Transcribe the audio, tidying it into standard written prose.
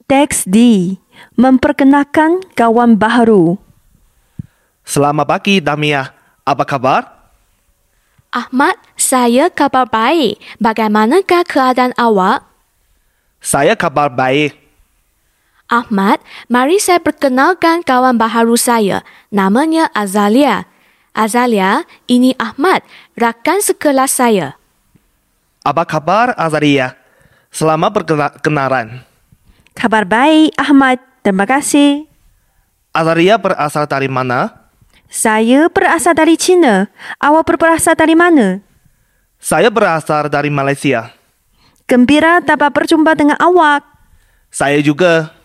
Teks D. Memperkenalkan kawan baharu. Selamat pagi, Damia. Apa kabar? Ahmad, saya kabar baik. Bagaimanakah keadaan awak? Saya kabar baik. Ahmad, mari saya perkenalkan kawan baharu saya. Namanya Azalia. Azalia, ini Ahmad, rakan sekelas saya. Apa kabar, Azaria? Selamat berkenalan. Kabar baik, Ahmad. Terima kasih. Azaria berasal dari mana? Saya berasal dari China. Awak berasal dari mana? Saya berasal dari Malaysia. Gembira dapat berjumpa dengan awak. Saya juga.